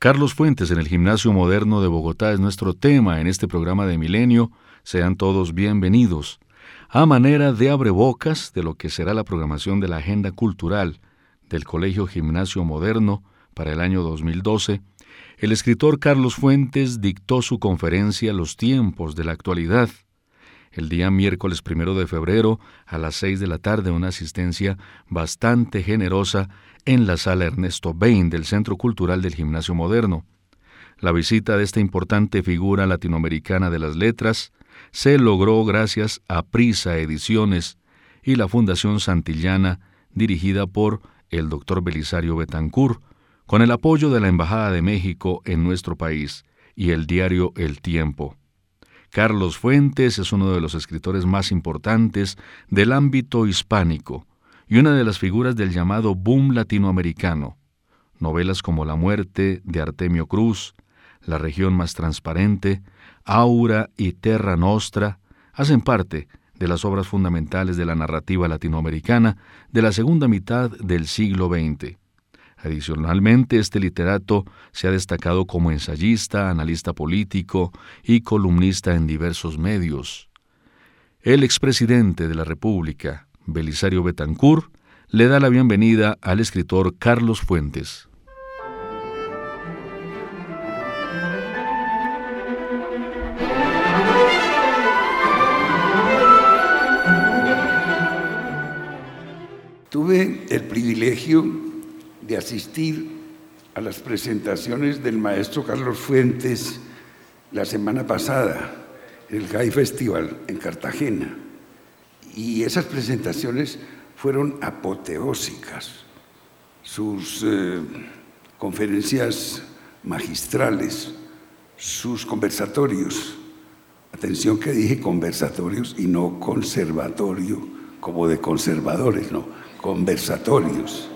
Carlos Fuentes en el Gimnasio Moderno de Bogotá es nuestro tema en este programa de Milenio. Sean todos bienvenidos. A manera de abrebocas de lo que será la programación de la agenda cultural del Colegio Gimnasio Moderno para el año 2012, el escritor Carlos Fuentes dictó su conferencia Los tiempos de la actualidad. El día miércoles 1 de febrero a las 6 de la tarde, una asistencia bastante generosa en la sala Ernesto Bain del Centro Cultural del Gimnasio Moderno. La visita de esta importante figura latinoamericana de las letras se logró gracias a Prisa Ediciones y la Fundación Santillana, dirigida por el Dr. Belisario Betancur, con el apoyo de la Embajada de México en nuestro país y el diario El Tiempo. Carlos Fuentes es uno de los escritores más importantes del ámbito hispánico y una de las figuras del llamado boom latinoamericano. Novelas como La muerte de Artemio Cruz, La región más transparente, Aura y Terra Nostra hacen parte de las obras fundamentales de la narrativa latinoamericana de la segunda mitad del siglo XX. Adicionalmente, este literato se ha destacado como ensayista, analista político y columnista en diversos medios. El expresidente de la República, Belisario Betancur, le da la bienvenida al escritor Carlos Fuentes. Tuve el privilegio de asistir a las presentaciones del maestro Carlos Fuentes la semana pasada en el High Festival en Cartagena. Y esas presentaciones fueron apoteósicas. Sus conferencias magistrales, sus conversatorios. Atención que dije conversatorios y no conservatorio, como de conservadores, no, conversatorios.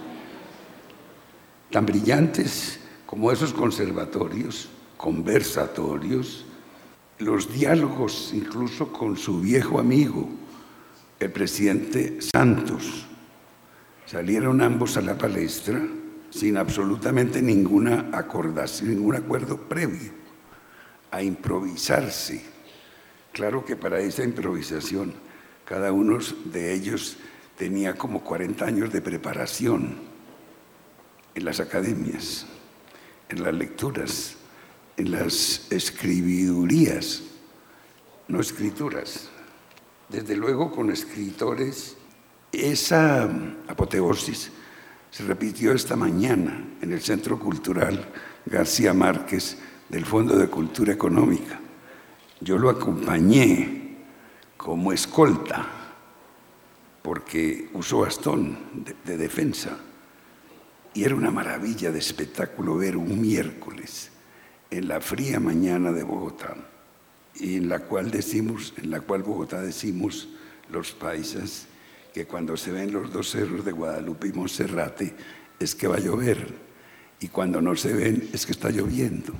Tan brillantes como esos conservatorios, conversatorios, los diálogos incluso con su viejo amigo, el presidente Santos. Salieron ambos a la palestra sin absolutamente ninguna acordación, ningún acuerdo previo, a improvisarse. Claro que para esa improvisación cada uno de ellos tenía como 40 años de preparación en las academias, en las lecturas, en las escribidurías, no escrituras. Desde luego con escritores. Esa apoteosis se repitió esta mañana en el Centro Cultural García Márquez del Fondo de Cultura Económica. Yo lo acompañé como escolta porque usó bastón de defensa. Y era una maravilla de espectáculo ver un miércoles en la fría mañana de Bogotá, y en la cual Bogotá decimos los paisas que cuando se ven los dos cerros de Guadalupe y Monserrate es que va a llover, y cuando no se ven es que está lloviendo.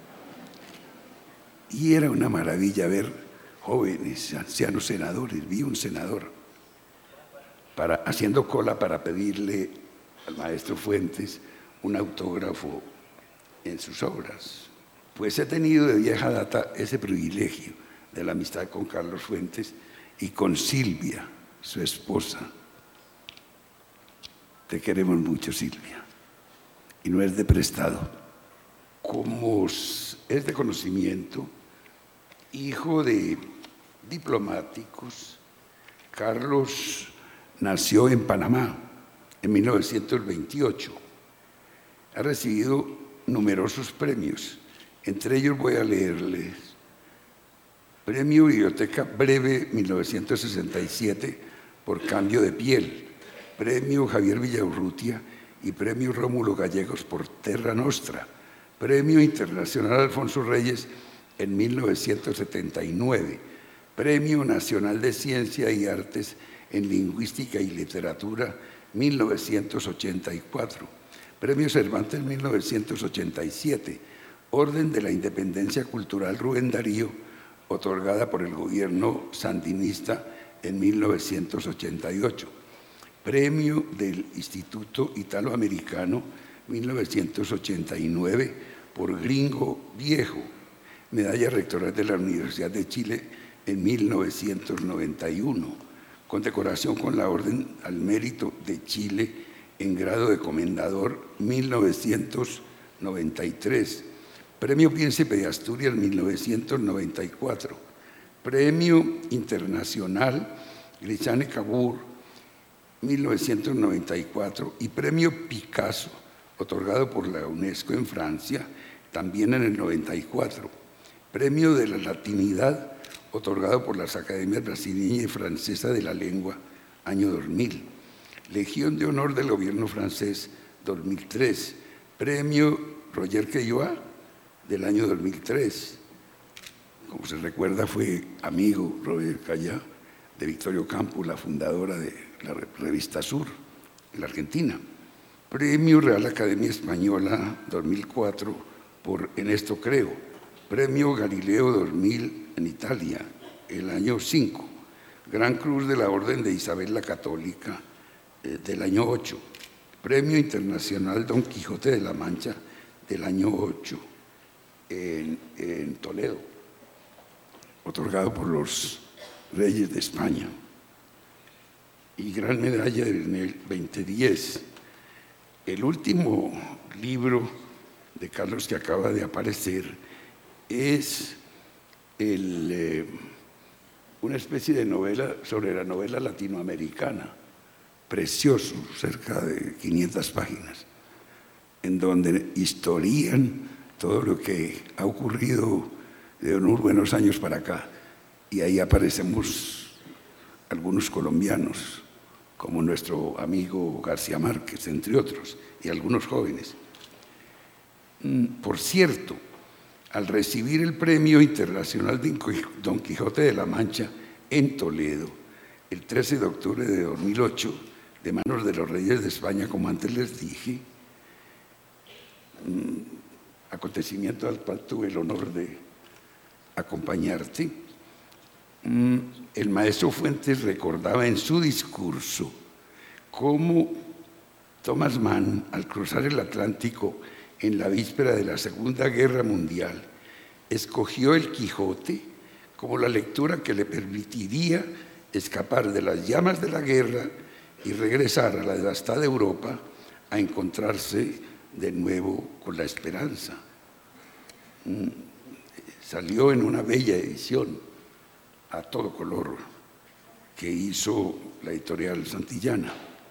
Y era una maravilla ver jóvenes, ancianos senadores. Vi un senador haciendo cola para pedirle al maestro Fuentes un autógrafo en sus obras. Pues he tenido de vieja data ese privilegio de la amistad con Carlos Fuentes y con Silvia, su esposa. Te queremos mucho, Silvia, y no es de prestado. Como es de conocimiento, hijo de diplomáticos, Carlos nació en Panamá en 1928. Ha recibido numerosos premios. Entre ellos voy a leerles: Premio Biblioteca Breve 1967 por Cambio de Piel, Premio Javier Villaurrutia y Premio Rómulo Gallegos por Terra Nostra, Premio Internacional Alfonso Reyes en 1979, Premio Nacional de Ciencia y Artes en Lingüística y Literatura 1984, Premio Cervantes 1987, Orden de la Independencia Cultural Rubén Darío, otorgada por el gobierno sandinista en 1988, Premio del Instituto Italoamericano 1989 por Gringo Viejo, medalla rectoral de la Universidad de Chile en 1991, condecoración con la Orden al Mérito de Chile en grado de comendador 1993, Premio Príncipe de Asturias 1994, Premio Internacional Grichane Cabur 1994 y Premio Picasso, otorgado por la UNESCO en Francia, también en el 94, Premio de la Latinidad, otorgado por las Academias Brasileña y Francesa de la Lengua, año 2000, Legión de Honor del Gobierno francés, 2003, Premio Roger Caillois del año 2003. Como se recuerda, fue amigo Roger Caillois de Victoria Ocampo, la fundadora de la revista Sur, en la Argentina. Premio Real Academia Española 2004 por En esto creo. Premio Galileo 2000 en Italia, el año 5. Gran Cruz de la Orden de Isabel la Católica del año 8. Premio Internacional Don Quijote de la Mancha del año 8 en Toledo, otorgado por los Reyes de España. Y Gran Medalla en el 2010. El último libro de Carlos que acaba de aparecer es una especie de novela sobre la novela latinoamericana, precioso, cerca de 500 páginas, en donde historian todo lo que ha ocurrido de unos buenos años para acá. Y ahí aparecemos algunos colombianos, como nuestro amigo García Márquez, entre otros, y algunos jóvenes. Por cierto, al recibir el Premio Internacional de Don Quijote de la Mancha en Toledo, el 13 de octubre de 2008, de manos de los Reyes de España, como antes les dije, acontecimiento al cual tuve el honor de acompañarte, el maestro Fuentes recordaba en su discurso cómo Thomas Mann, al cruzar el Atlántico en la víspera de la Segunda Guerra Mundial, escogió el Quijote como la lectura que le permitiría escapar de las llamas de la guerra y regresar a la devastada Europa a encontrarse de nuevo con la esperanza. Salió en una bella edición a todo color que hizo la editorial Santillana.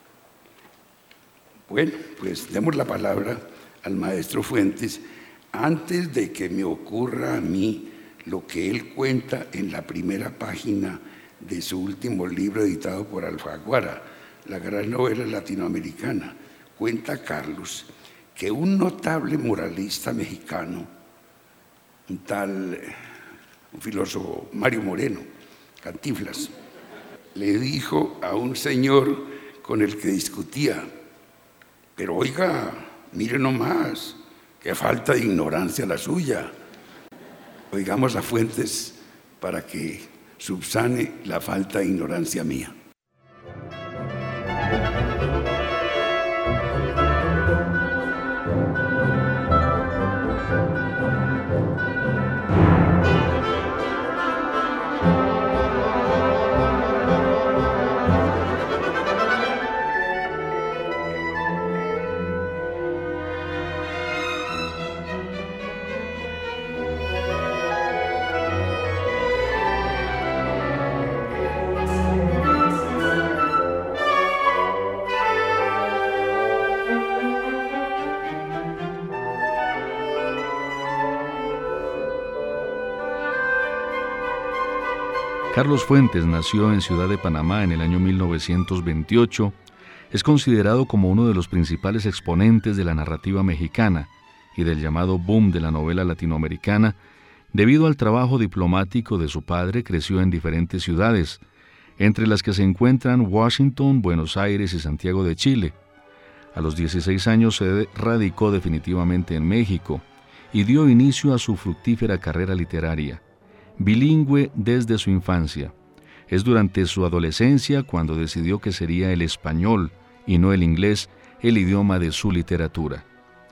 Bueno, pues demos la palabra al maestro Fuentes antes de que me ocurra a mí lo que él cuenta en la primera página de su último libro editado por Alfaguara, la gran novela latinoamericana. Cuenta Carlos que un notable moralista mexicano, un filósofo Mario Moreno, Cantinflas, le dijo a un señor con el que discutía: pero oiga, mire nomás, qué falta de ignorancia la suya. Oigamos a Fuentes para que subsane la falta de ignorancia mía. Carlos Fuentes nació en Ciudad de Panamá en el año 1928. Es considerado como uno de los principales exponentes de la narrativa mexicana y del llamado boom de la novela latinoamericana. Debido al trabajo diplomático de su padre, creció en diferentes ciudades, entre las que se encuentran Washington, Buenos Aires y Santiago de Chile. A los 16 años se radicó definitivamente en México y dio inicio a su fructífera carrera literaria. Bilingüe desde su infancia, es durante su adolescencia cuando decidió que sería el español y no el inglés el idioma de su literatura.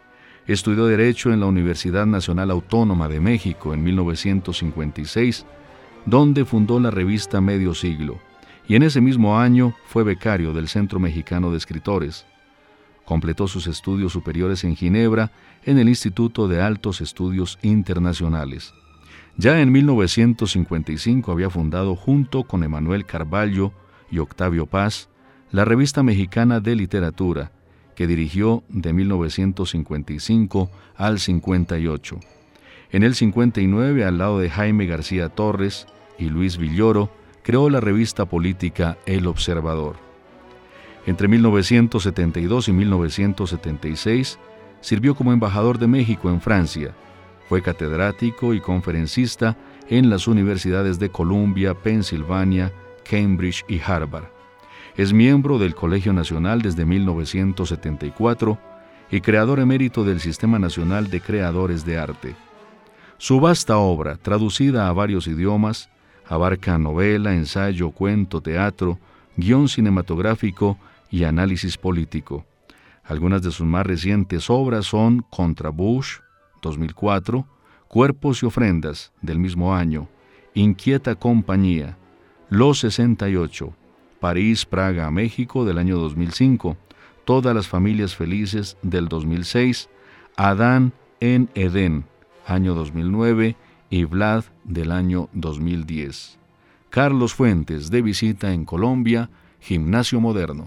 Estudió Derecho en la Universidad Nacional Autónoma de México en 1956, donde fundó la revista Medio Siglo, y en ese mismo año fue becario del Centro Mexicano de Escritores. Completó sus estudios superiores en Ginebra, en el Instituto de Altos Estudios Internacionales. Ya en 1955 había fundado, junto con Emanuel Carballo y Octavio Paz, la Revista Mexicana de Literatura, que dirigió de 1955 al 58. En el 59, al lado de Jaime García Torres y Luis Villoro, creó la revista política El Observador. Entre 1972 y 1976, sirvió como embajador de México en Francia. Fue catedrático y conferencista en las universidades de Columbia, Pensilvania, Cambridge y Harvard. Es miembro del Colegio Nacional desde 1974 y creador emérito del Sistema Nacional de Creadores de Arte. Su vasta obra, traducida a varios idiomas, abarca novela, ensayo, cuento, teatro, guión cinematográfico y análisis político. Algunas de sus más recientes obras son Contra Bush, 2004, Cuerpos y Ofrendas, del mismo año, Inquieta Compañía, Los 68, París, Praga, México, del año 2005, Todas las familias felices, del 2006, Adán en Edén, año 2009, y Vlad, del año 2010. Carlos Fuentes, de visita en Colombia, Gimnasio Moderno.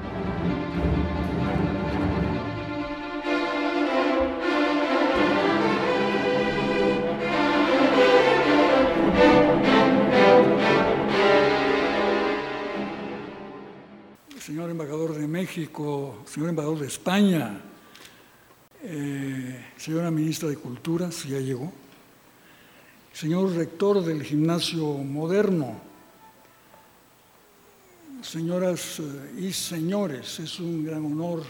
Señor embajador de México, señor embajador de España, señora ministra de Cultura, si ya llegó, señor rector del Gimnasio Moderno, señoras y señores, es un gran honor.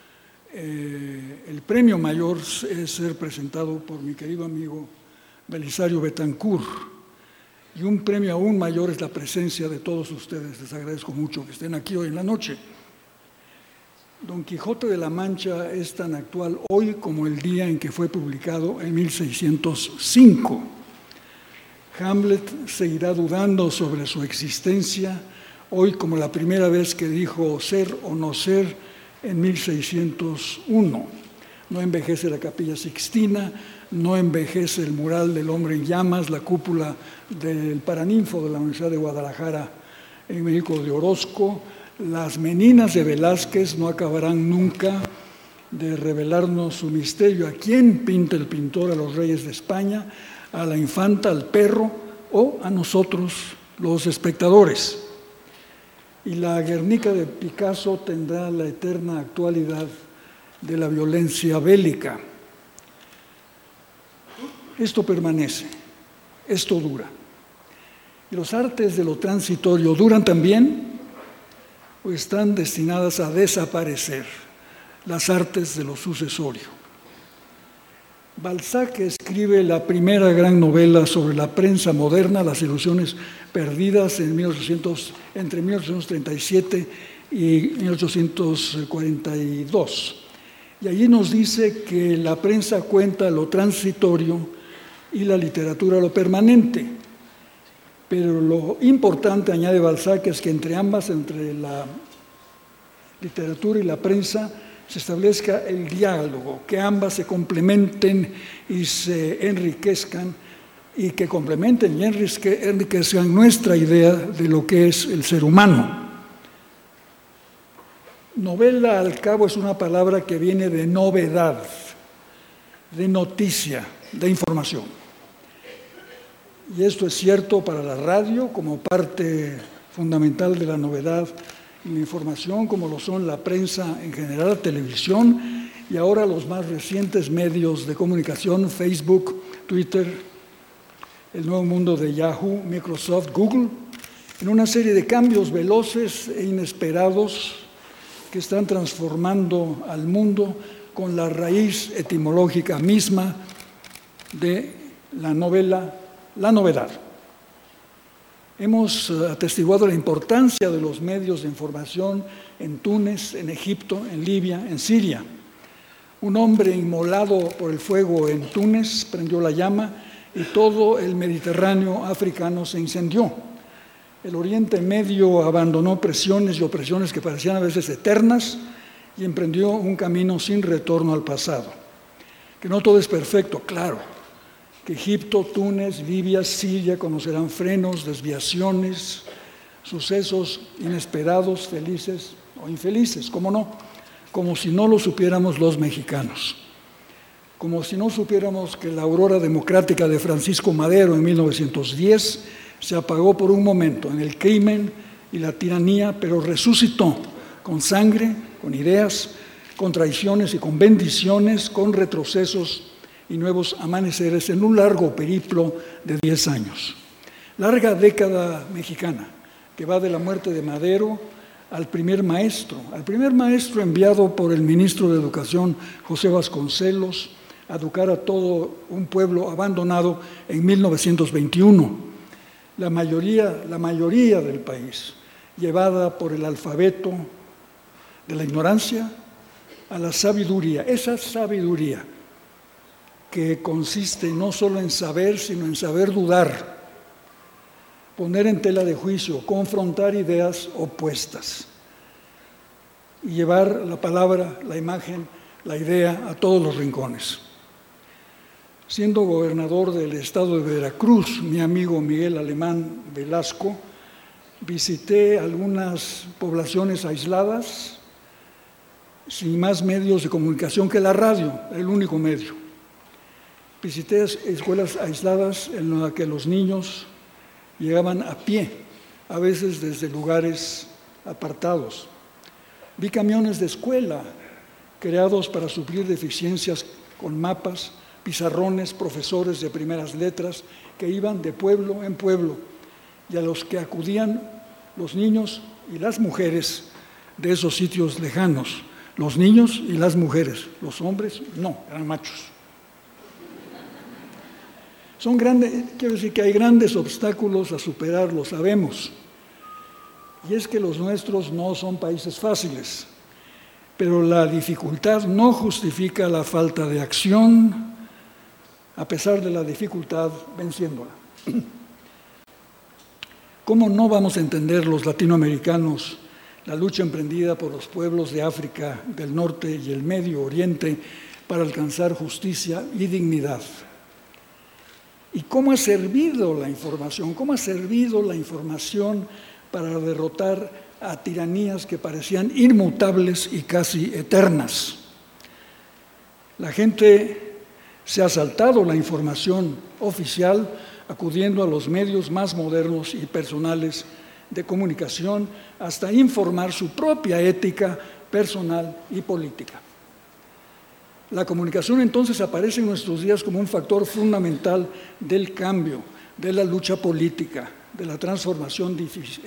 El premio mayor es ser presentado por mi querido amigo Belisario Betancourt, y un premio aún mayor es la presencia de todos ustedes. Les agradezco mucho que estén aquí hoy en la noche. Don Quijote de la Mancha es tan actual hoy como el día en que fue publicado en 1605. Hamlet seguirá dudando sobre su existencia hoy como la primera vez que dijo ser o no ser en 1601. No envejece la Capilla Sixtina, no envejece el mural del hombre en llamas, la cúpula del Paraninfo de la Universidad de Guadalajara en México de Orozco. Las meninas de Velázquez no acabarán nunca de revelarnos su misterio. ¿A quién pinta el pintor? ¿A los reyes de España, a la infanta, al perro o a nosotros, los espectadores? Y la Guernica de Picasso tendrá la eterna actualidad de la violencia bélica. Esto permanece, esto dura. Y los artes de lo transitorio duran también o están destinadas a desaparecer, las artes de lo sucesorio. Balzac escribe la primera gran novela sobre la prensa moderna, Las ilusiones perdidas, entre 1837 y 1842. Y allí nos dice que la prensa cuenta lo transitorio y la literatura lo permanente. Pero lo importante, añade Balzac, es que entre ambas, entre la literatura y la prensa, se establezca el diálogo, que ambas se complementen y se enriquezcan, y que complementen y enriquezcan nuestra idea de lo que es el ser humano. Novela, al cabo, es una palabra que viene de novedad, de noticia, de información. Y esto es cierto para la radio como parte fundamental de la novedad y la información, como lo son la prensa en general, la televisión y ahora los más recientes medios de comunicación, Facebook, Twitter, el nuevo mundo de Yahoo, Microsoft, Google, en una serie de cambios veloces e inesperados que están transformando al mundo con la raíz etimológica misma de la novela, la novedad. Hemos atestiguado la importancia de los medios de información en Túnez, en Egipto, en Libia, en Siria. Un hombre inmolado por el fuego en Túnez prendió la llama y todo el Mediterráneo africano se incendió. El Oriente Medio abandonó presiones y opresiones que parecían a veces eternas y emprendió un camino sin retorno al pasado. Que no todo es perfecto, claro. Que Egipto, Túnez, Libia, Siria conocerán frenos, desviaciones, sucesos inesperados, felices o infelices, ¿cómo no? Como si no lo supiéramos los mexicanos. Como si no supiéramos que la aurora democrática de Francisco Madero en 1910 se apagó por un momento en el crimen y la tiranía, pero resucitó con sangre, con ideas, con traiciones y con bendiciones, con retrocesos y nuevos amaneceres en un largo periplo de 10 años. Larga década mexicana que va de la muerte de Madero al primer maestro enviado por el ministro de Educación, José Vasconcelos, a educar a todo un pueblo abandonado en 1921. La mayoría del país, llevada por el alfabeto de la ignorancia a la sabiduría, esa sabiduría que consiste no solo en saber, sino en saber dudar, poner en tela de juicio, confrontar ideas opuestas y llevar la palabra, la imagen, la idea a todos los rincones. Siendo gobernador del estado de Veracruz, mi amigo Miguel Alemán Velasco, visité algunas poblaciones aisladas, sin más medios de comunicación que la radio, el único medio. Visité escuelas aisladas en las que los niños llegaban a pie, a veces desde lugares apartados. Vi camiones de escuela creados para suplir deficiencias con mapas, pizarrones, profesores de primeras letras que iban de pueblo en pueblo y a los que acudían los niños y las mujeres de esos sitios lejanos. Los niños y las mujeres, los hombres no, eran machos. Quiero decir que hay grandes obstáculos a superar, lo sabemos. Y es que los nuestros no son países fáciles, pero la dificultad no justifica la falta de acción, a pesar de la dificultad, venciéndola. ¿Cómo no vamos a entender los latinoamericanos la lucha emprendida por los pueblos de África del Norte y el Medio Oriente para alcanzar justicia y dignidad? ¿Y cómo ha servido la información? ¿Cómo ha servido la información para derrotar a tiranías que parecían inmutables y casi eternas? La gente se ha saltado la información oficial acudiendo a los medios más modernos y personales de comunicación hasta informar su propia ética personal y política. La comunicación entonces aparece en nuestros días como un factor fundamental del cambio, de la lucha política, de la transformación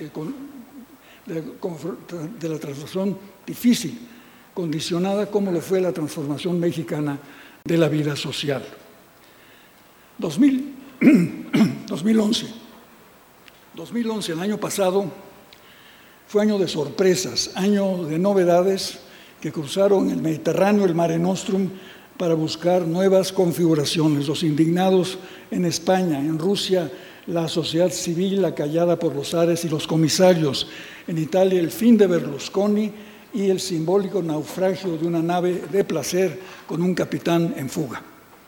difícil, condicionada como lo fue la transformación mexicana de la vida social. 2011, el año pasado, fue año de sorpresas, año de novedades que cruzaron el Mediterráneo, el Mare Nostrum, para buscar nuevas configuraciones. Los indignados en España, en Rusia, la sociedad civil acallada por los zares y los comisarios. En Italia, el fin de Berlusconi y el simbólico naufragio de una nave de placer con un capitán en fuga.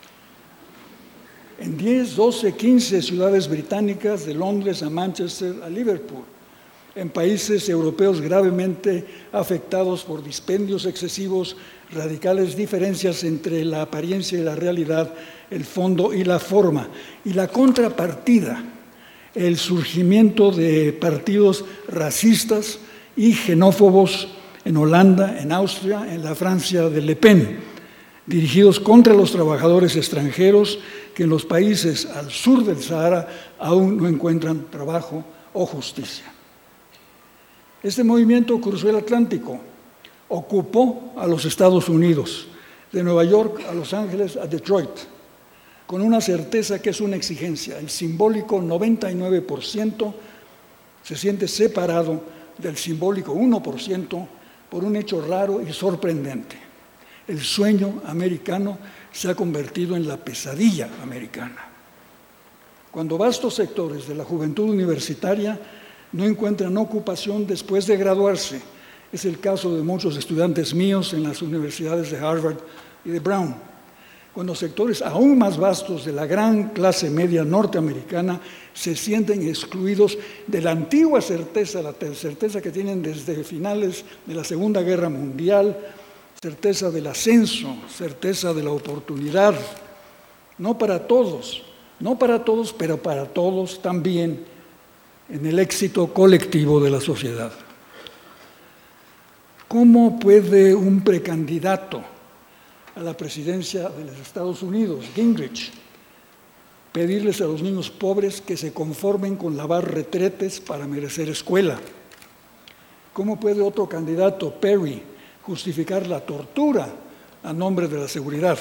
En 10, 12, 15 ciudades británicas, de Londres a Manchester a Liverpool, en países europeos gravemente afectados por dispendios excesivos, radicales diferencias entre la apariencia y la realidad, el fondo y la forma, y la contrapartida, el surgimiento de partidos racistas y xenófobos en Holanda, en Austria, en la Francia de Le Pen, dirigidos contra los trabajadores extranjeros que en los países al sur del Sahara aún no encuentran trabajo o justicia. Este movimiento cruzó el Atlántico, ocupó a los Estados Unidos, de Nueva York a Los Ángeles a Detroit, con una certeza que es una exigencia. El simbólico 99% se siente separado del simbólico 1% por un hecho raro y sorprendente. El sueño americano se ha convertido en la pesadilla americana. Cuando vastos sectores de la juventud universitaria no encuentran ocupación después de graduarse, es el caso de muchos estudiantes míos en las universidades de Harvard y de Brown. Cuando sectores aún más vastos de la gran clase media norteamericana se sienten excluidos de la antigua certeza, la certeza que tienen desde finales de la Segunda Guerra Mundial, certeza del ascenso, certeza de la oportunidad, no para todos, pero para todos también en el éxito colectivo de la sociedad. ¿Cómo puede un precandidato a la presidencia de los Estados Unidos, Gingrich, pedirles a los niños pobres que se conformen con lavar retretes para merecer escuela? ¿Cómo puede otro candidato, Perry, justificar la tortura a nombre de la seguridad?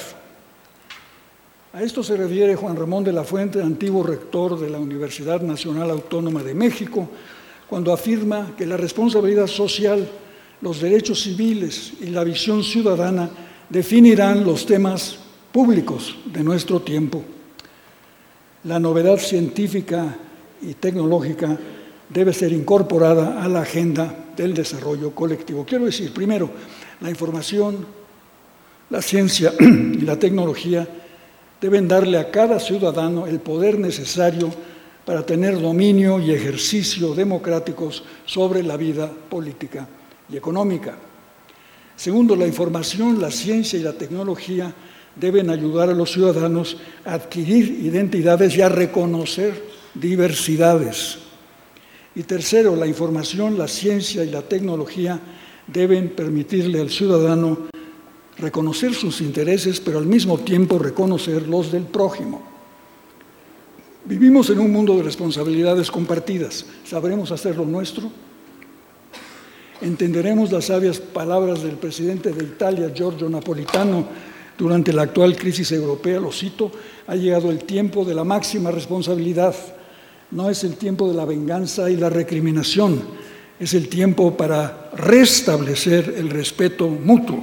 A esto se refiere Juan Ramón de la Fuente, antiguo rector de la Universidad Nacional Autónoma de México, cuando afirma que la responsabilidad social, los derechos civiles y la visión ciudadana definirán los temas públicos de nuestro tiempo. La novedad científica y tecnológica debe ser incorporada a la agenda del desarrollo colectivo. Quiero decir, primero, la información, la ciencia y la tecnología deben darle a cada ciudadano el poder necesario para tener dominio y ejercicio democráticos sobre la vida política y económica. Segundo, la información, la ciencia y la tecnología deben ayudar a los ciudadanos a adquirir identidades y a reconocer diversidades. Y tercero, la información, la ciencia y la tecnología deben permitirle al ciudadano reconocer sus intereses, pero al mismo tiempo reconocer los del prójimo. Vivimos en un mundo de responsabilidades compartidas. ¿Sabremos hacer lo nuestro? ¿Entenderemos las sabias palabras del presidente de Italia, Giorgio Napolitano, durante la actual crisis europea? Lo cito: ha llegado el tiempo de la máxima responsabilidad. No es el tiempo de la venganza y la recriminación, es el tiempo para restablecer el respeto mutuo.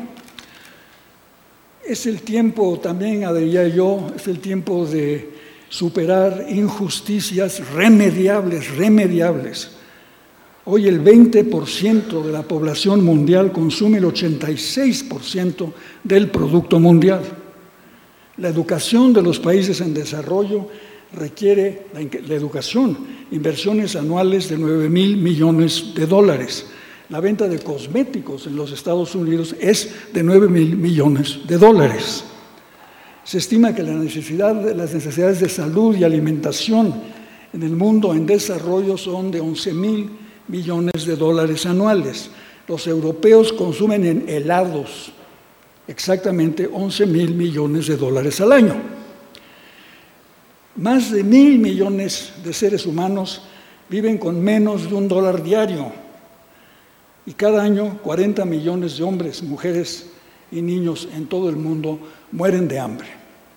Es el tiempo también, diría yo, es el tiempo de superar injusticias remediables. Hoy el 20% de la población mundial consume el 86% del producto mundial. La educación de los países en desarrollo requiere, la educación, inversiones anuales de $9,000 millones. La venta de cosméticos en los Estados Unidos es de $9,000 millones. Se estima que las necesidades de salud y alimentación en el mundo en desarrollo son de $11,000 millones anuales. Los europeos consumen en helados exactamente $11,000 millones al año. Más de 1,000 millones de seres humanos viven con menos de $1 diario. Y cada año 40 millones de hombres, mujeres y niños en todo el mundo mueren de hambre.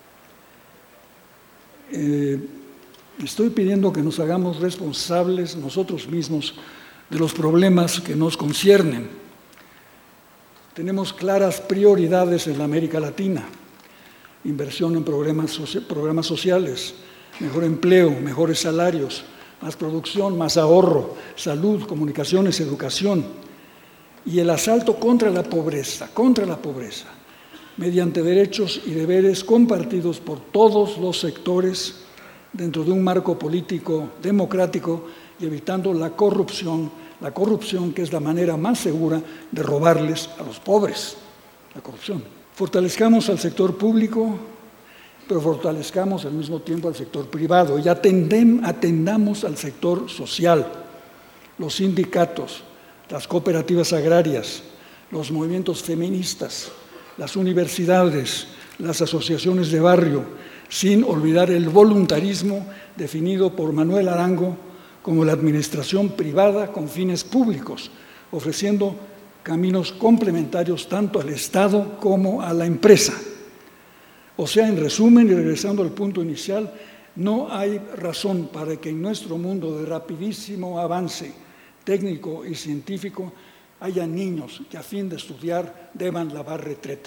Estoy pidiendo que nos hagamos responsables nosotros mismos de los problemas que nos conciernen. Tenemos claras prioridades en la América Latina: inversión en programas sociales, mejor empleo, mejores salarios, más producción, más ahorro, salud, comunicaciones, educación, y el asalto contra la pobreza, mediante derechos y deberes compartidos por todos los sectores dentro de un marco político democrático y evitando la corrupción que es la manera más segura de robarles a los pobres, la corrupción. Fortalezcamos al sector público, pero fortalezcamos al mismo tiempo al sector privado y atendamos al sector social, los sindicatos, las cooperativas agrarias, los movimientos feministas, las universidades, las asociaciones de barrio, sin olvidar el voluntarismo definido por Manuel Arango como la administración privada con fines públicos, ofreciendo caminos complementarios tanto al Estado como a la empresa. O sea, en resumen, y regresando al punto inicial, no hay razón para que en nuestro mundo de rapidísimo avance técnico y científico haya niños que a fin de estudiar deban lavar retretes.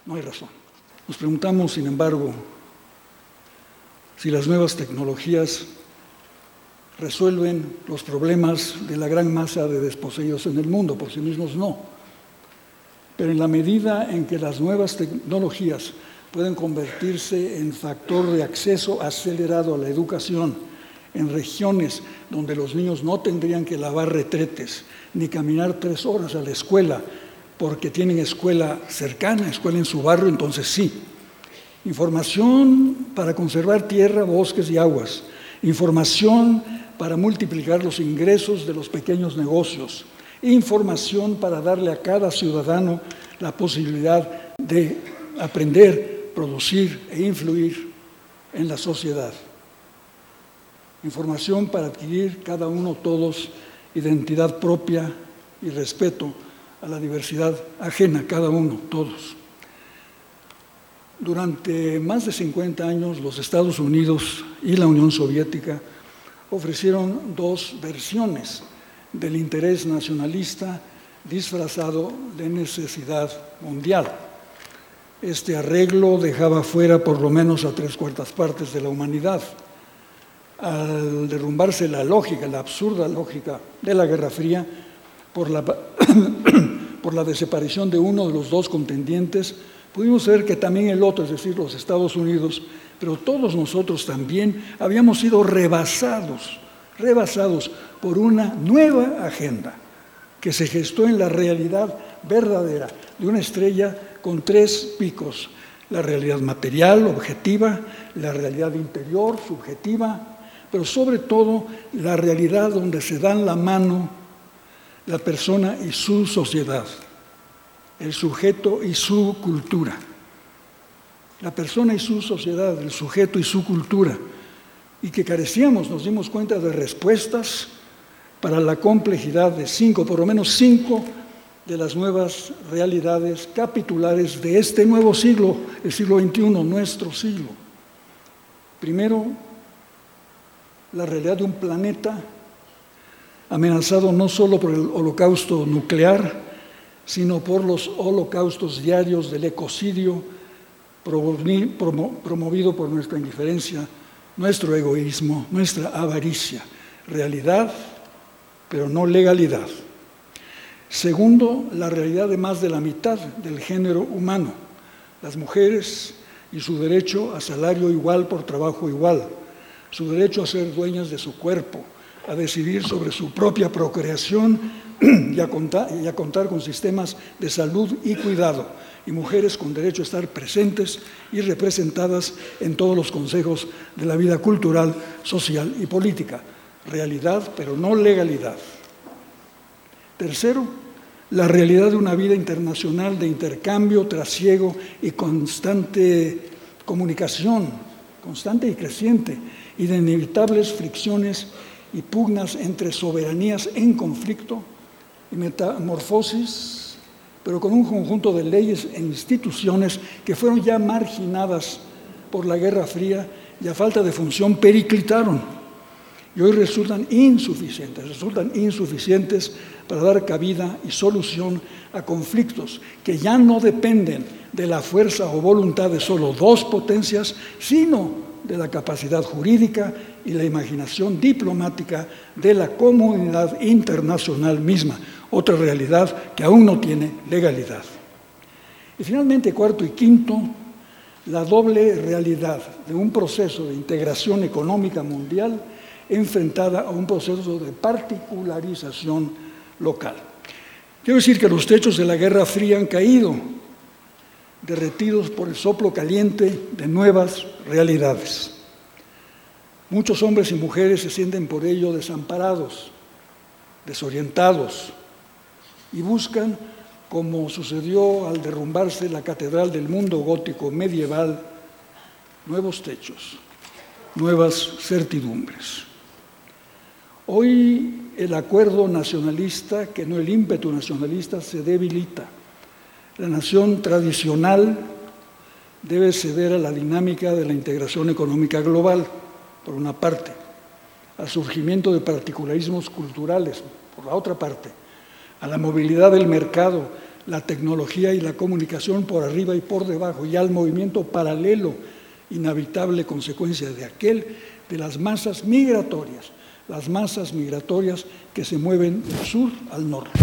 No hay razón. Nos preguntamos, sin embargo, si las nuevas tecnologías resuelven los problemas de la gran masa de desposeídos en el mundo. Por sí mismos no. Pero en la medida en que las nuevas tecnologías pueden convertirse en factor de acceso acelerado a la educación en regiones donde los niños no tendrían que lavar retretes ni caminar 3 horas a la escuela porque tienen escuela cercana, escuela en su barrio, entonces sí. Información para conservar tierra, bosques y aguas. Información para multiplicar los ingresos de los pequeños negocios. Información para darle a cada ciudadano la posibilidad de aprender, producir e influir en la sociedad. Información para adquirir cada uno, todos, identidad propia y respeto a la diversidad ajena, cada uno, todos. Durante más de 50 años, los Estados Unidos y la Unión Soviética ofrecieron 2 versiones del interés nacionalista disfrazado de necesidad mundial. Este arreglo dejaba fuera por lo menos a 3/4 partes de la humanidad. Al derrumbarse la lógica, la absurda lógica de la Guerra Fría, por la desaparición de uno de los 2 contendientes, pudimos ver que también el otro, es decir, los Estados Unidos, pero todos nosotros también habíamos sido rebasados por una nueva agenda que se gestó en la realidad verdadera de una estrella con 3 picos: la realidad material, objetiva, la realidad interior, subjetiva, pero sobre todo la realidad donde se dan la mano la persona y su sociedad, el sujeto y su cultura. La persona y su sociedad, el sujeto y su cultura, y que carecíamos, nos dimos cuenta, de respuestas para la complejidad de 5, por lo menos 5, de las nuevas realidades capitulares de este nuevo siglo, el siglo XXI, nuestro siglo. Primero, la realidad de un planeta amenazado no solo por el holocausto nuclear, sino por los holocaustos diarios del ecocidio promovido por nuestra indiferencia, nuestro egoísmo, nuestra avaricia. Realidad, pero no legalidad. Segundo, la realidad de más de la mitad del género humano, las mujeres y su derecho a salario igual por trabajo igual, su derecho a ser dueñas de su cuerpo, a decidir sobre su propia procreación y a contar con sistemas de salud y cuidado, y mujeres con derecho a estar presentes y representadas en todos los consejos de la vida cultural, social y política. Realidad, pero no legalidad. Tercero, la realidad de una vida internacional de intercambio, trasiego y constante comunicación, constante y creciente, y de inevitables fricciones y pugnas entre soberanías en conflicto y metamorfosis, pero con un conjunto de leyes e instituciones que fueron ya marginadas por la Guerra Fría y a falta de función periclitaron, y hoy resultan insuficientes para dar cabida y solución a conflictos que ya no dependen de la fuerza o voluntad de solo 2 potencias, sino de la capacidad jurídica y la imaginación diplomática de la comunidad internacional misma, otra realidad que aún no tiene legalidad. Y finalmente, cuarto y quinto, la doble realidad de un proceso de integración económica mundial enfrentada a un proceso de particularización local. Quiero decir que los techos de la Guerra Fría han caído, derretidos por el soplo caliente de nuevas realidades. Muchos hombres y mujeres se sienten por ello desamparados, desorientados, y buscan, como sucedió al derrumbarse la catedral del mundo gótico medieval, nuevos techos, nuevas certidumbres. Hoy el acuerdo nacionalista, que no el ímpetu nacionalista, se debilita. La nación tradicional debe ceder a la dinámica de la integración económica global, por una parte, al surgimiento de particularismos culturales, por la otra parte, a la movilidad del mercado, la tecnología y la comunicación por arriba y por debajo, y al movimiento paralelo, inevitable consecuencia de aquel, de las masas migratorias que se mueven del sur al norte.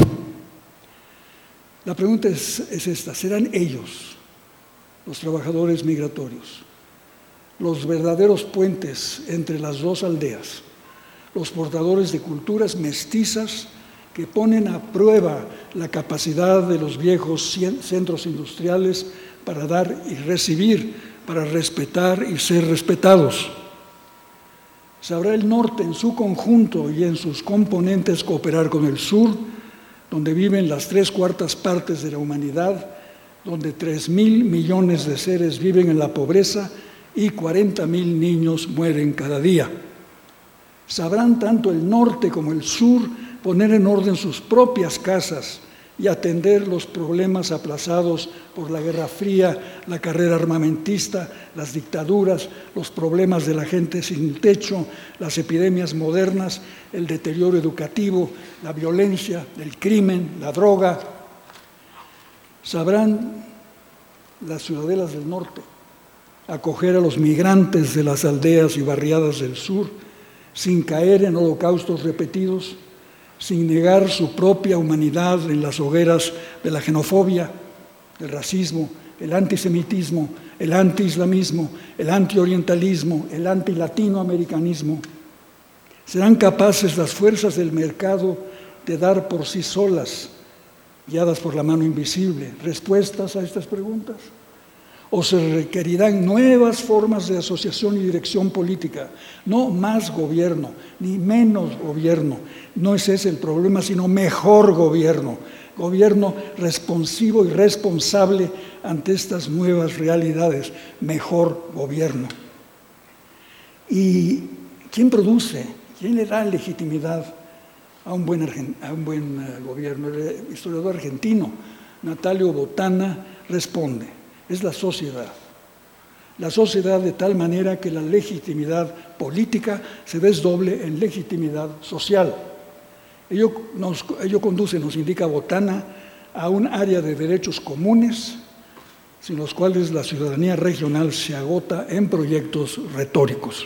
La pregunta es esta: ¿serán ellos, los trabajadores migratorios, los verdaderos puentes entre las dos aldeas, los portadores de culturas mestizas que ponen a prueba la capacidad de los viejos centros industriales para dar y recibir, para respetar y ser respetados? ¿Sabrá el norte en su conjunto y en sus componentes cooperar con el sur, donde viven las 3/4 partes de la humanidad, donde 3.000 millones de seres viven en la pobreza y 40.000 niños mueren cada día? ¿Sabrán tanto el norte como el sur poner en orden sus propias casas y atender los problemas aplazados por la Guerra Fría, la carrera armamentista, las dictaduras, los problemas de la gente sin techo, las epidemias modernas, el deterioro educativo, la violencia, el crimen, la droga? ¿Sabrán las ciudadelas del norte acoger a los migrantes de las aldeas y barriadas del sur sin caer en holocaustos repetidos, sin negar su propia humanidad en las hogueras de la xenofobia, el racismo, el antisemitismo, el antiislamismo, el antiorientalismo, el antilatinoamericanismo? ¿Serán capaces las fuerzas del mercado de dar por sí solas, guiadas por la mano invisible, respuestas a estas preguntas? ¿O se requerirán nuevas formas de asociación y dirección política? No más gobierno, ni menos gobierno. No es ese el problema, sino mejor gobierno. Gobierno responsivo y responsable ante estas nuevas realidades. Mejor gobierno. ¿Y quién produce? ¿Quién le da legitimidad a un buen gobierno? El historiador argentino Natalio Botana responde: es la sociedad. La sociedad, de tal manera que la legitimidad política se desdoble en legitimidad social. Ello conduce, nos indica Botana, a un área de derechos comunes, sin los cuales la ciudadanía regional se agota en proyectos retóricos.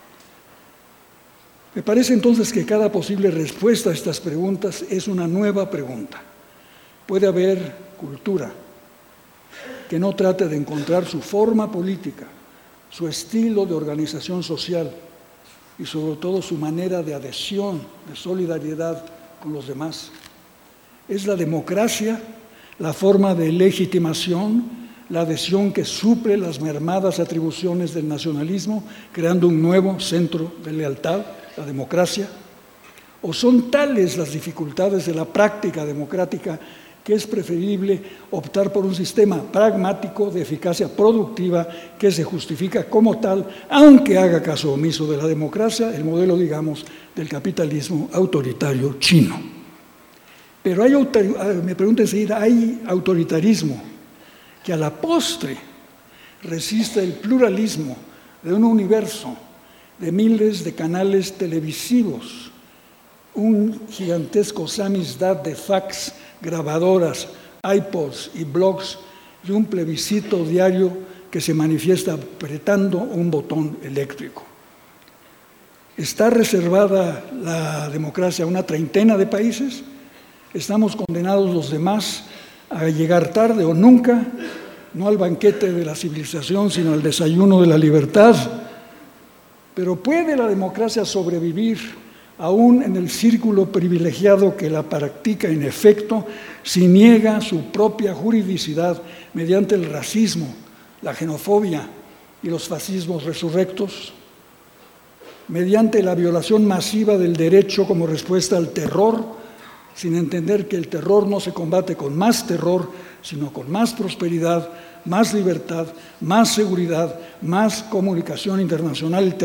Me parece entonces que cada posible respuesta a estas preguntas es una nueva pregunta. Puede haber cultura que no trate de encontrar su forma política, su estilo de organización social y sobre todo su manera de adhesión, de solidaridad con los demás. Es la democracia la forma de legitimación, la adhesión que suple las mermadas atribuciones del nacionalismo, creando un nuevo centro de lealtad, la democracia. ¿O son tales las dificultades de la práctica democrática que es preferible optar por un sistema pragmático de eficacia productiva que se justifica como tal, aunque haga caso omiso de la democracia, el modelo, digamos, del capitalismo autoritario chino? Pero me pregunto enseguida, ¿hay autoritarismo que a la postre resista el pluralismo de un universo de miles de canales televisivos, un gigantesco samizdat de fax, grabadoras, iPods y blogs y un plebiscito diario que se manifiesta apretando un botón eléctrico? ¿Está reservada la democracia a una treintena de países? ¿Estamos condenados los demás a llegar tarde o nunca, no al banquete de la civilización, sino al desayuno de la libertad? Pero ¿puede la democracia sobrevivir aún en el círculo privilegiado que la practica en efecto, si niega su propia juridicidad mediante el racismo, la xenofobia y los fascismos resurrectos? Mediante la violación masiva del derecho como respuesta al terror, sin entender que el terror no se combate con más terror, sino con más prosperidad, más libertad, más seguridad, más comunicación internacional. El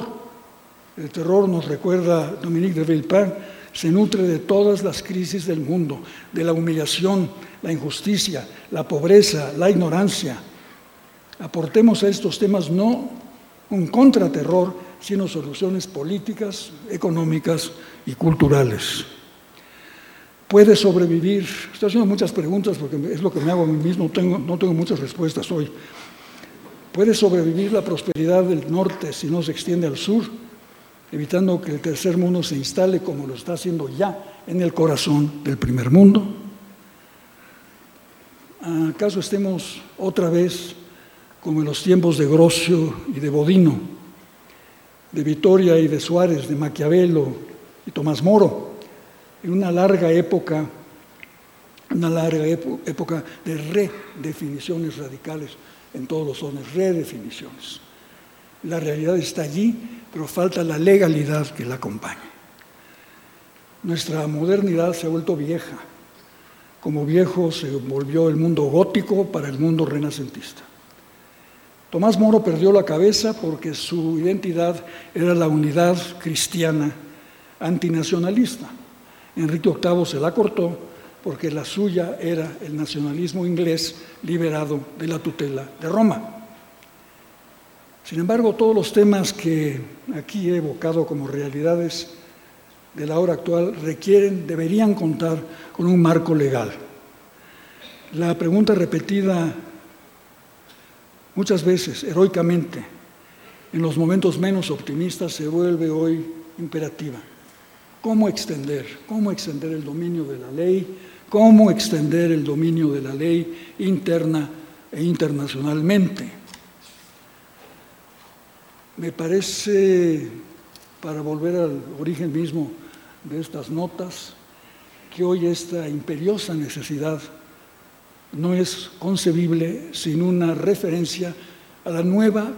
terror, nos recuerda Dominique de Villepin, se nutre de todas las crisis del mundo, de la humillación, la injusticia, la pobreza, la ignorancia. Aportemos a estos temas no un contraterror, sino soluciones políticas, económicas y culturales. puede sobrevivir. Estoy haciendo muchas preguntas porque es lo que me hago a mí mismo, no tengo muchas respuestas hoy. ¿Puede sobrevivir la prosperidad del norte si no se extiende al sur, evitando que el tercer mundo se instale como lo está haciendo ya en el corazón del primer mundo? ¿Acaso estemos otra vez como en los tiempos de Grocio y de Bodino, de Vitoria y de Suárez, de Maquiavelo y Tomás Moro, en una larga época de redefiniciones radicales en todos los órdenes, redefiniciones? La realidad está allí, pero falta la legalidad que la acompañe. Nuestra modernidad se ha vuelto vieja. Como viejo se volvió el mundo gótico para el mundo renacentista. Tomás Moro perdió la cabeza porque su identidad era la unidad cristiana antinacionalista. Enrique VIII se la cortó porque la suya era el nacionalismo inglés liberado de la tutela de Roma. Sin embargo, todos los temas que aquí he evocado como realidades de la hora actual deberían contar con un marco legal. La pregunta repetida muchas veces, heroicamente, en los momentos menos optimistas, se vuelve hoy imperativa. ¿Cómo extender el dominio de la ley? ¿Cómo extender el dominio de la ley interna e internacionalmente? Me parece, para volver al origen mismo de estas notas, que hoy esta imperiosa necesidad no es concebible sin una referencia a la nueva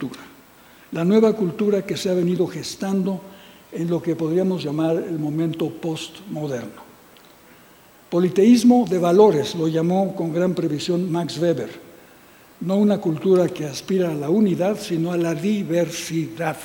cultura que se ha venido gestando en lo que podríamos llamar el momento postmoderno. Politeísmo de valores, lo llamó con gran previsión Max Weber, no una cultura que aspira a la unidad, sino a la diversidad.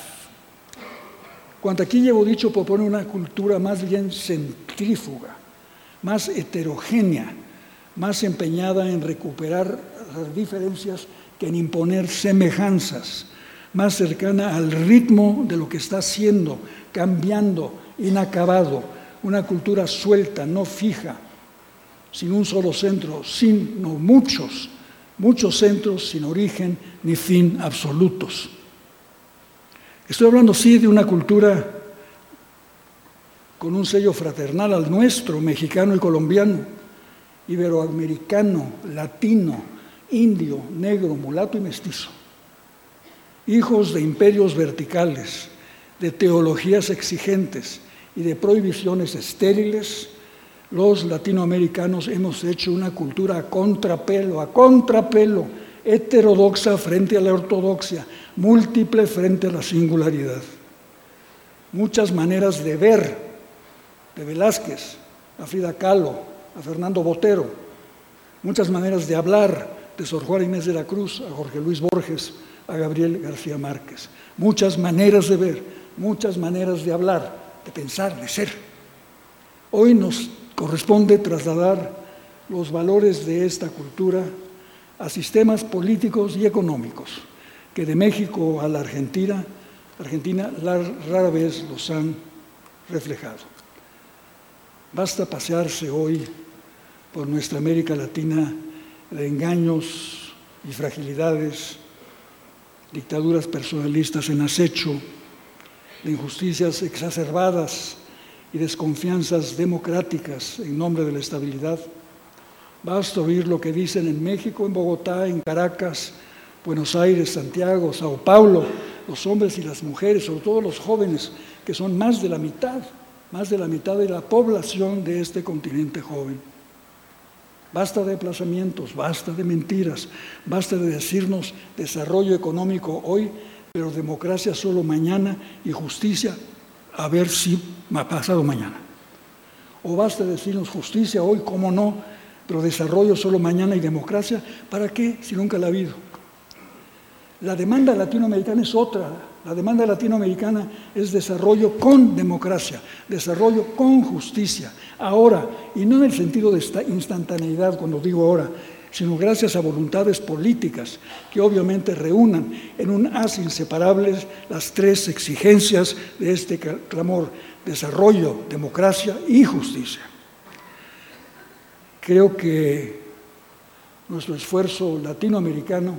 Cuanto aquí llevo dicho, propone una cultura más bien centrífuga, más heterogénea, más empeñada en recuperar las diferencias que en imponer semejanzas, más cercana al ritmo de lo que está haciendo, cambiando, inacabado, una cultura suelta, no fija, sin un solo centro, sino muchos centros sin origen ni fin absolutos. Estoy hablando, sí, de una cultura con un sello fraternal al nuestro, mexicano y colombiano, iberoamericano, latino, indio, negro, mulato y mestizo. Hijos de imperios verticales, de teologías exigentes y de prohibiciones estériles, los latinoamericanos hemos hecho una cultura a contrapelo, heterodoxa frente a la ortodoxia, múltiple frente a la singularidad. Muchas maneras de ver, de Velázquez, a Frida Kahlo, a Fernando Botero, muchas maneras de hablar, de Sor Juana Inés de la Cruz, a Jorge Luis Borges, a Gabriel García Márquez. Muchas maneras de ver, muchas maneras de hablar, de pensar, de ser. Hoy nos corresponde trasladar los valores de esta cultura a sistemas políticos y económicos que de México a la Argentina rara vez los han reflejado. Basta pasearse hoy por nuestra América Latina de engaños y fragilidades, dictaduras personalistas en acecho, de injusticias exacerbadas y desconfianzas democráticas en nombre de la estabilidad. Basta oír lo que dicen en México, en Bogotá, en Caracas, Buenos Aires, Santiago, Sao Paulo, los hombres y las mujeres, sobre todo los jóvenes, que son más de la mitad de la población de este continente joven. Basta de aplazamientos, basta de mentiras, basta de decirnos desarrollo económico hoy, pero democracia solo mañana y justicia a ver si pasado mañana. O basta decirnos justicia hoy, cómo no, pero desarrollo solo mañana y democracia, ¿para qué si nunca la ha habido? La demanda latinoamericana es otra. La demanda latinoamericana es desarrollo con democracia, desarrollo con justicia, ahora, y no en el sentido de esta instantaneidad cuando digo ahora, sino gracias a voluntades políticas que obviamente reúnan en un haz inseparables las tres exigencias de este clamor: desarrollo, democracia y justicia. Creo que nuestro esfuerzo latinoamericano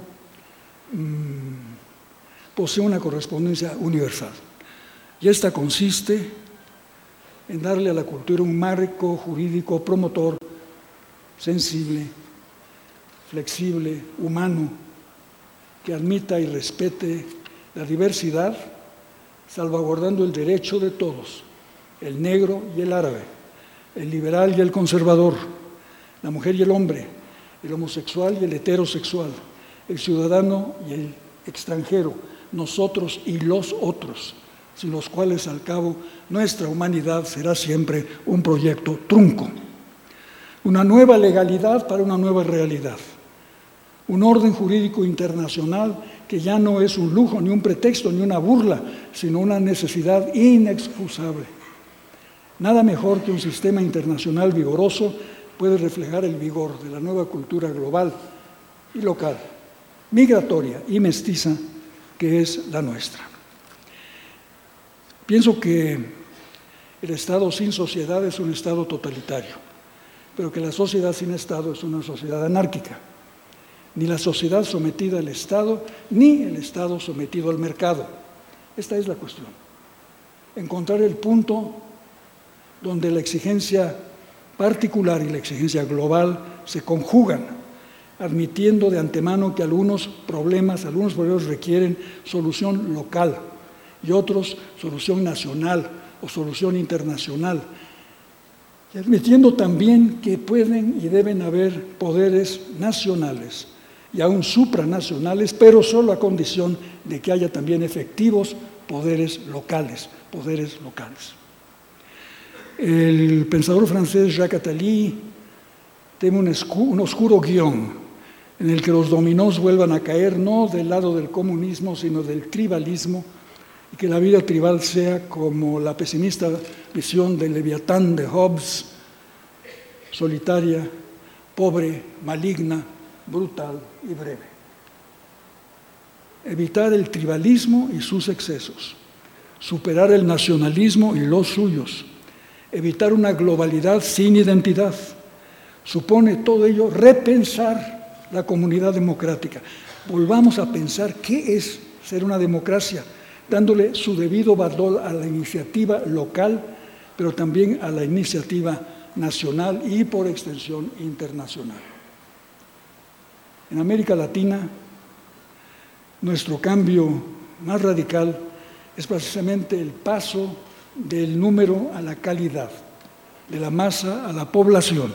posee una correspondencia universal. Y esta consiste en darle a la cultura un marco jurídico promotor, sensible, flexible, humano, que admita y respete la diversidad, salvaguardando el derecho de todos, el negro y el árabe, el liberal y el conservador, la mujer y el hombre, el homosexual y el heterosexual, el ciudadano y el extranjero, nosotros y los otros, sin los cuales al cabo nuestra humanidad será siempre un proyecto trunco. Una nueva legalidad para una nueva realidad. Un orden jurídico internacional que ya no es un lujo, ni un pretexto, ni una burla, sino una necesidad inexcusable. Nada mejor que un sistema internacional vigoroso puede reflejar el vigor de la nueva cultura global y local, migratoria y mestiza que es la nuestra. Pienso que el Estado sin sociedad es un Estado totalitario, pero que la sociedad sin Estado es una sociedad anárquica. Ni la sociedad sometida al Estado, ni el Estado sometido al mercado. Esta es la cuestión. Encontrar el punto donde la exigencia particular y la exigencia global se conjugan, admitiendo de antemano que algunos problemas requieren solución local y otros solución nacional o solución internacional, y admitiendo también que pueden y deben haber poderes nacionales y aún supranacionales, pero solo a condición de que haya también efectivos poderes locales. El pensador francés Jacques Attali teme un oscuro guión en el que los dominós vuelvan a caer no del lado del comunismo, sino del tribalismo, y que la vida tribal sea como la pesimista visión del Leviatán de Hobbes, solitaria, pobre, maligna, brutal y breve. Evitar el tribalismo y sus excesos, superar el nacionalismo y los suyos, evitar una globalidad sin identidad, supone todo ello repensar la comunidad democrática. Volvamos a pensar qué es ser una democracia, dándole su debido valor a la iniciativa local, pero también a la iniciativa nacional y, por extensión, internacional. En América Latina, nuestro cambio más radical es precisamente el paso del número a la calidad, de la masa a la población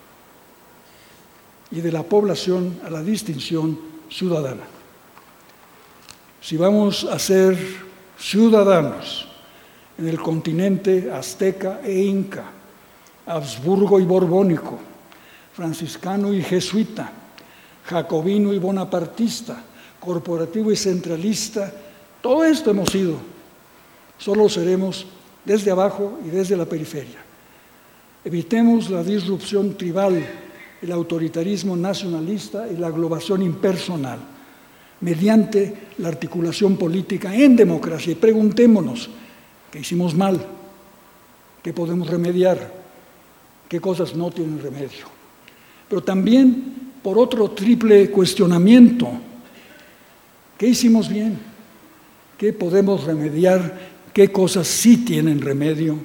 y de la población a la distinción ciudadana. Si vamos a ser ciudadanos en el continente azteca e inca, habsburgo y borbónico, franciscano y jesuita, jacobino y bonapartista, corporativo y centralista, todo esto hemos sido. Solo lo seremos desde abajo y desde la periferia. Evitemos la disrupción tribal, el autoritarismo nacionalista y la globalización impersonal, mediante la articulación política en democracia. Y preguntémonos, ¿qué hicimos mal? ¿Qué podemos remediar? ¿Qué cosas no tienen remedio? Pero también por otro triple cuestionamiento, ¿qué hicimos bien? ¿Qué podemos remediar? ¿Qué cosas sí tienen remedio?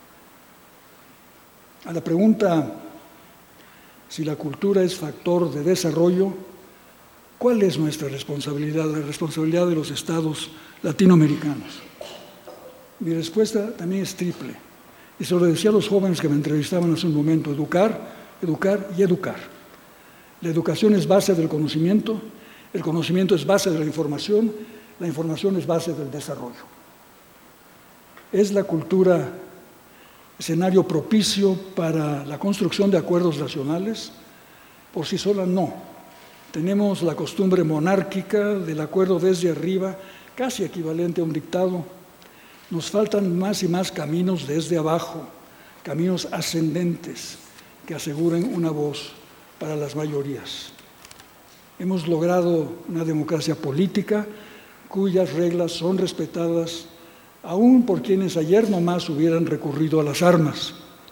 A la pregunta si la cultura es factor de desarrollo, ¿cuál es nuestra responsabilidad, la responsabilidad de los estados latinoamericanos? Mi respuesta también es triple. Y se lo decía a los jóvenes que me entrevistaban hace un momento: educar, educar y educar. La educación es base del conocimiento, el conocimiento es base de la información es base del desarrollo. ¿Es la cultura escenario propicio para la construcción de acuerdos nacionales? Por sí sola, no. Tenemos la costumbre monárquica del acuerdo desde arriba, casi equivalente a un dictado. Nos faltan más y más caminos desde abajo, caminos ascendentes que aseguren una voz para las mayorías. Hemos logrado una democracia política cuyas reglas son respetadas aún por quienes ayer nomás hubieran recurrido a las armas.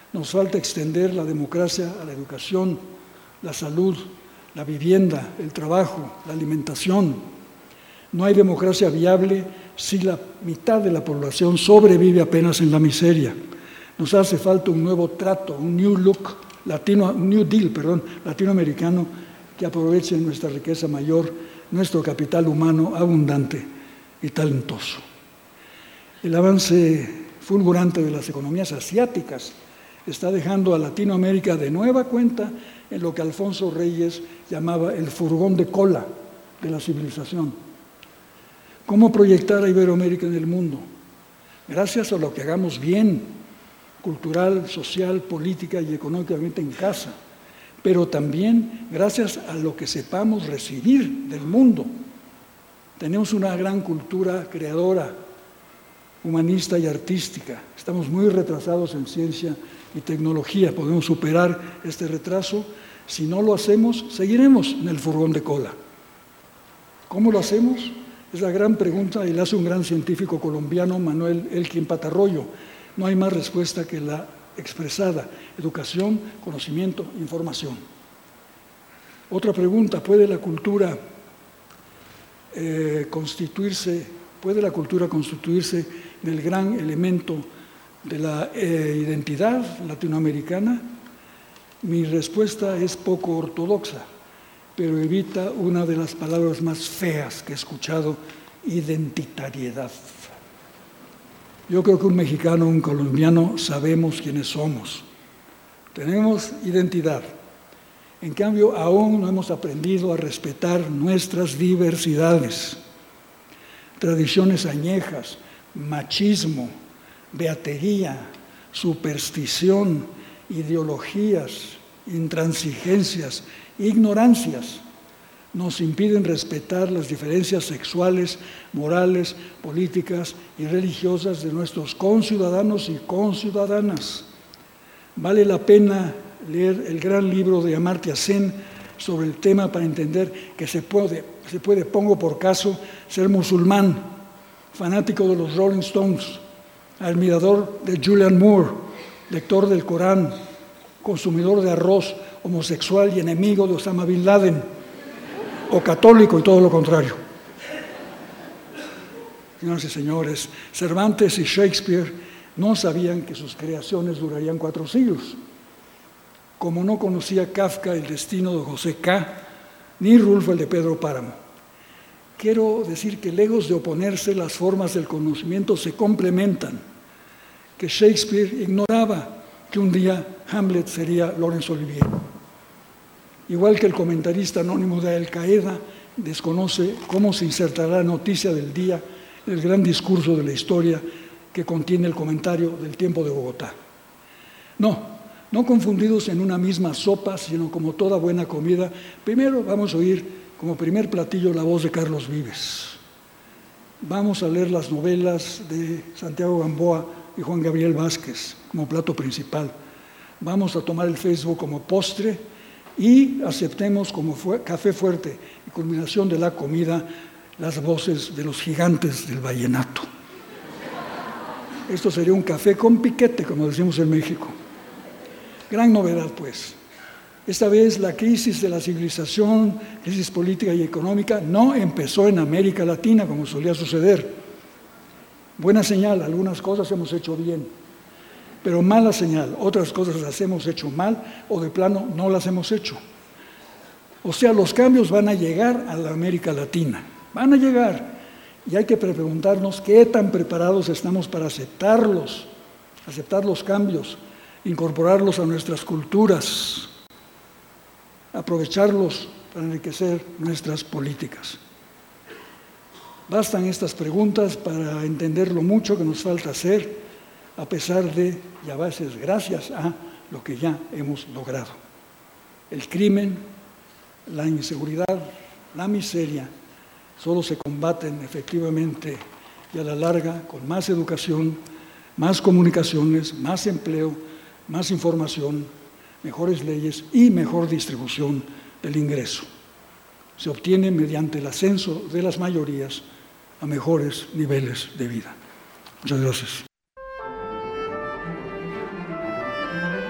Nos falta extender la democracia a la educación, la salud, la vivienda, el trabajo, la alimentación. No hay democracia viable si la mitad de la población sobrevive apenas en la miseria. Nos hace falta un nuevo trato, un New Deal latinoamericano que aproveche nuestra riqueza mayor, nuestro capital humano abundante y talentoso. El avance fulgurante de las economías asiáticas está dejando a Latinoamérica de nueva cuenta en lo que Alfonso Reyes llamaba el furgón de cola de la civilización. ¿Cómo proyectar a Iberoamérica en el mundo? Gracias a lo que hagamos bien, cultural, social, política y económicamente en casa, pero también gracias a lo que sepamos recibir del mundo. Tenemos una gran cultura creadora, humanista y artística. Estamos muy retrasados en ciencia y tecnología. Podemos superar este retraso. Si no lo hacemos, seguiremos en el furgón de cola. ¿Cómo lo hacemos? Es la gran pregunta y la hace un gran científico colombiano, Manuel Elkin Patarroyo. No hay más respuesta que la expresada: educación, conocimiento, información. Otra pregunta: ¿puede la cultura constituirse en el gran elemento de la identidad latinoamericana? Mi respuesta es poco ortodoxa, pero evita una de las palabras más feas que he escuchado: identitariedad. Yo creo que un mexicano, un colombiano, sabemos quiénes somos. Tenemos identidad. En cambio, aún no hemos aprendido a respetar nuestras diversidades, tradiciones añejas, machismo, beatería, superstición, ideologías, intransigencias, ignorancias. Nos impiden respetar las diferencias sexuales, morales, políticas y religiosas de nuestros conciudadanos y conciudadanas. Vale la pena leer el gran libro de Amartya Sen sobre el tema para entender que se puede, pongo por caso, ser musulmán, fanático de los Rolling Stones, admirador de Julianne Moore, lector del Corán, consumidor de arroz, homosexual y enemigo de Osama Bin Laden, o católico y todo lo contrario. Señoras y señores, Cervantes y Shakespeare no sabían que sus creaciones durarían 4 siglos. Como no conocía Kafka el destino de José K., ni Rulfo el de Pedro Páramo. Quiero decir que lejos de oponerse, las formas del conocimiento se complementan, que Shakespeare ignoraba que un día Hamlet sería Laurence Olivier. Igual que el comentarista anónimo de Al Qaeda desconoce cómo se insertará la noticia del día en el gran discurso de la historia que contiene el comentario del tiempo de Bogotá. No confundidos en una misma sopa, sino como toda buena comida. Primero vamos a oír como primer platillo la voz de Carlos Vives. Vamos a leer las novelas de Santiago Gamboa y Juan Gabriel Vázquez como plato principal. Vamos a tomar el Facebook como postre y aceptemos como café fuerte y culminación de la comida las voces de los gigantes del vallenato. Esto sería un café con piquete, como decimos en México. Gran novedad, pues. Esta vez la crisis de la civilización, crisis política y económica, no empezó en América Latina, como solía suceder. Buena señal, algunas cosas hemos hecho bien, pero mala señal, otras cosas las hemos hecho mal o de plano no las hemos hecho. O sea, los cambios van a llegar a la América Latina, van a llegar, y hay que preguntarnos qué tan preparados estamos para aceptar los cambios, incorporarlos a nuestras culturas, aprovecharlos para enriquecer nuestras políticas. Bastan estas preguntas para entender lo mucho que nos falta hacer, a pesar de, y a veces gracias a, lo que ya hemos logrado. El crimen, la inseguridad, la miseria, solo se combaten efectivamente y a la larga con más educación, más comunicaciones, más empleo, más información, mejores leyes y mejor distribución del ingreso. Se obtiene mediante el ascenso de las mayorías a mejores niveles de vida. Muchas gracias.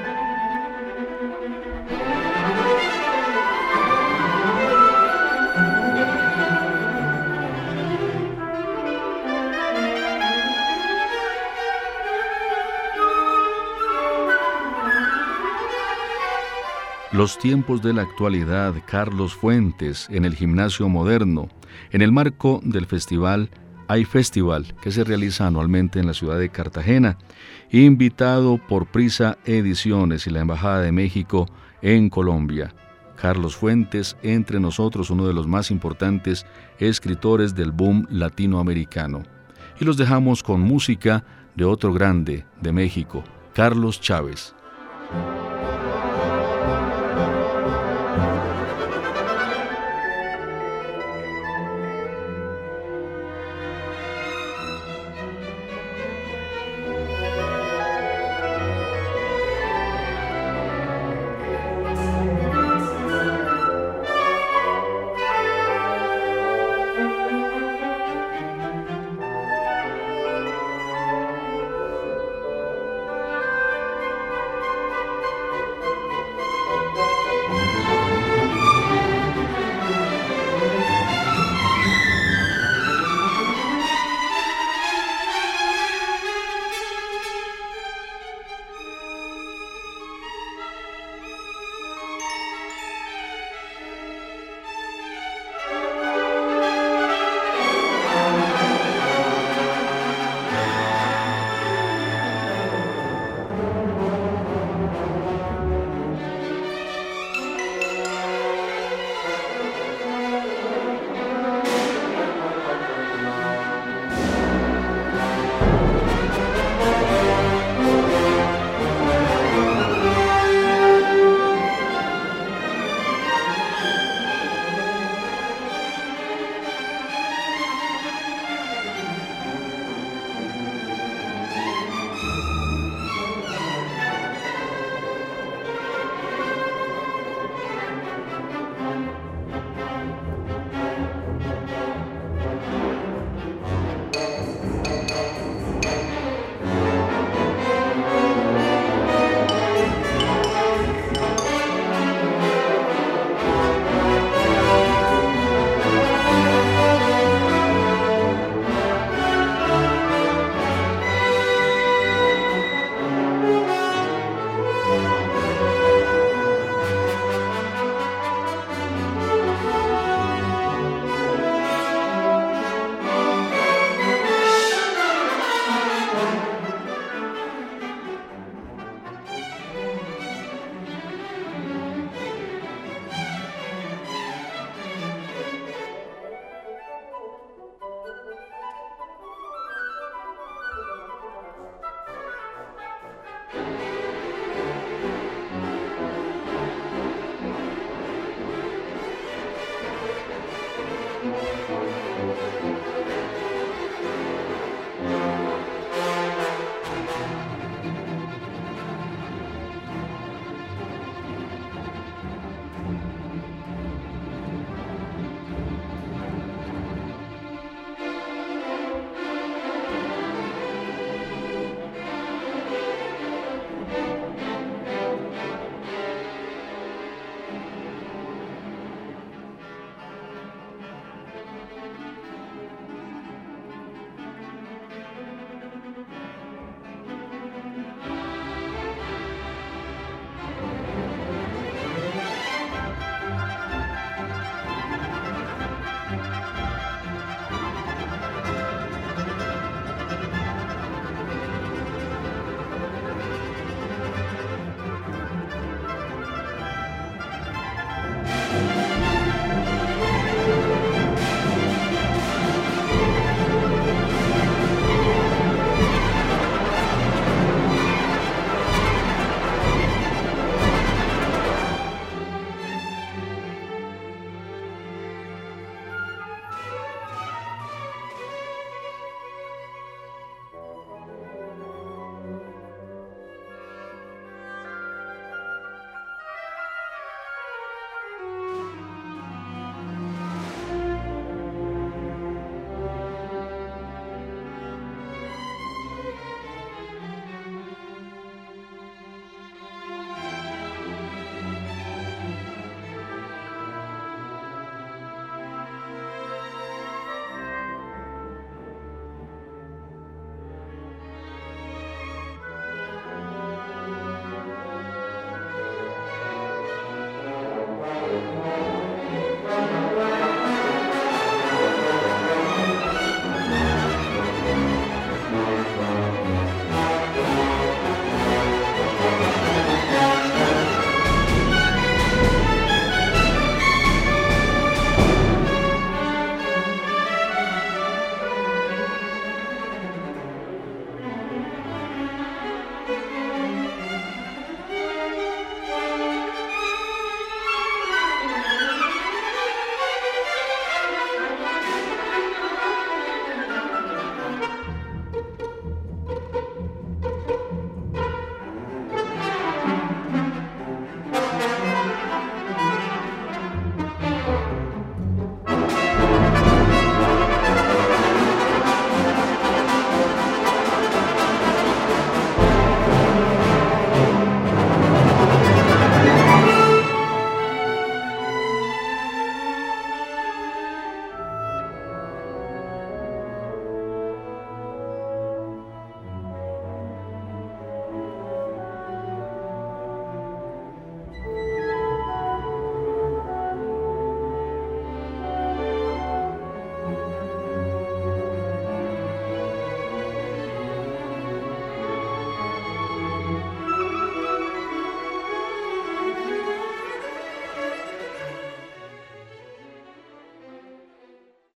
Los tiempos de la actualidad, Carlos Fuentes, en el Gimnasio Moderno, en el marco del festival iFestival, que se realiza anualmente en la ciudad de Cartagena, invitado por Prisa Ediciones y la Embajada de México en Colombia. Carlos Fuentes, entre nosotros, uno de los más importantes escritores del boom latinoamericano. Y los dejamos con música de otro grande de México, Carlos Chávez.